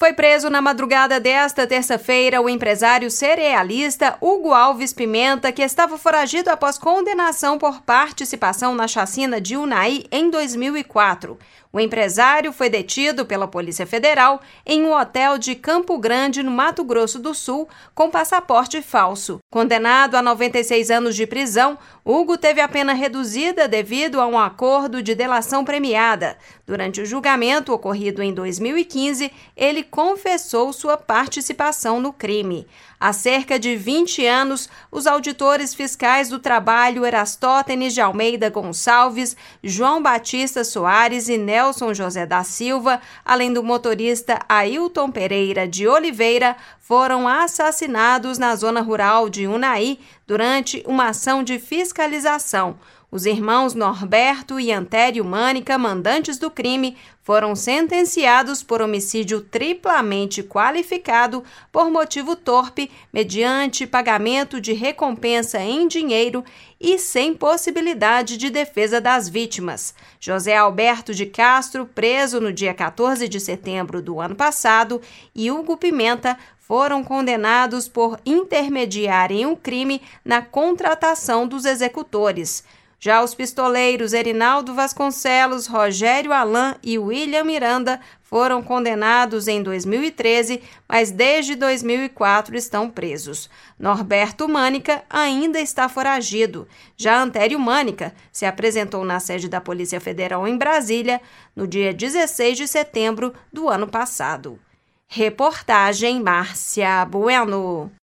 Foi preso na madrugada desta terça-feira o empresário cerealista Hugo Alves Pimenta, que estava foragido após condenação por participação na chacina de Unai em 2004. O empresário foi detido pela Polícia Federal em um hotel de Campo Grande, no Mato Grosso do Sul, com passaporte falso. Condenado a 96 anos de prisão, Hugo teve a pena reduzida devido a um acordo de delação premiada. Durante o julgamento ocorrido em 2015, ele confessou sua participação no crime. Há cerca de 20 anos, os auditores fiscais do trabalho Erastótenes de Almeida Gonçalves, João Batista Soares e Nelson José da Silva, além do motorista Ailton Pereira de Oliveira, foram assassinados na zona rural de Unai durante uma ação de fiscalização. Os irmãos Norberto e Antério Mânica, mandantes do crime, foram sentenciados por homicídio triplamente qualificado por motivo torpe, mediante pagamento de recompensa em dinheiro e sem possibilidade de defesa das vítimas. José Alberto de Castro, preso no dia 14 de setembro do ano passado, e Hugo Pimenta foram condenados por intermediarem um crime na contratação dos executores. Já os pistoleiros Erinaldo Vasconcelos, Rogério Alain e William Miranda foram condenados em 2013, mas desde 2004 estão presos. Norberto Mânica ainda está foragido. Já Antério Mânica se apresentou na sede da Polícia Federal em Brasília no dia 16 de setembro do ano passado. Reportagem Márcia Bueno.